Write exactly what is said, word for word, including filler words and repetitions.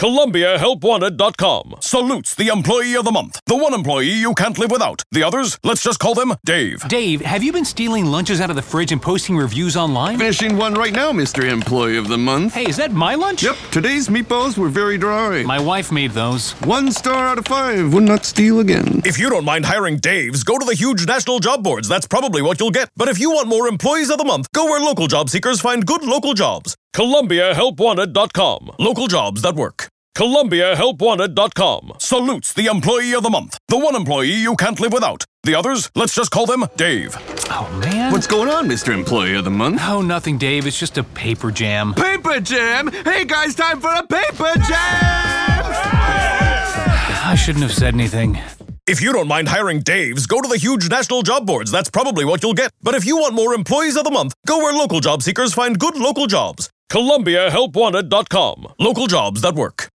Columbia Help Wanted dot com salutes the employee of the month. The one employee you can't live without. The others, let's just call them Dave. Dave, have you been stealing lunches out of the fridge and posting reviews online? Finishing one right now, Mister Employee of the Month. Hey, is that my lunch? Yep, today's meatballs were very dry. My wife made those. One star out of five. Would not steal again. If you don't mind hiring Daves, go to the huge national job boards. That's probably what you'll get. But if you want more employees of the month, go where local job seekers find good local jobs. Columbia Help Wanted dot com. Local jobs that work. Columbia Help Wanted dot com salutes the employee of the month. The one employee you can't live without. The others, let's just call them Dave. Oh, man. What's going on, Mister Employee of the Month? Oh, nothing, Dave. It's just a paper jam. Paper jam? Hey, guys, time for a paper jam! I shouldn't have said anything. If you don't mind hiring Daves, go to the huge national job boards. That's probably what you'll get. But if you want more employees of the month, go where local job seekers find good local jobs. Columbia Help Wanted dot com. Local jobs that work.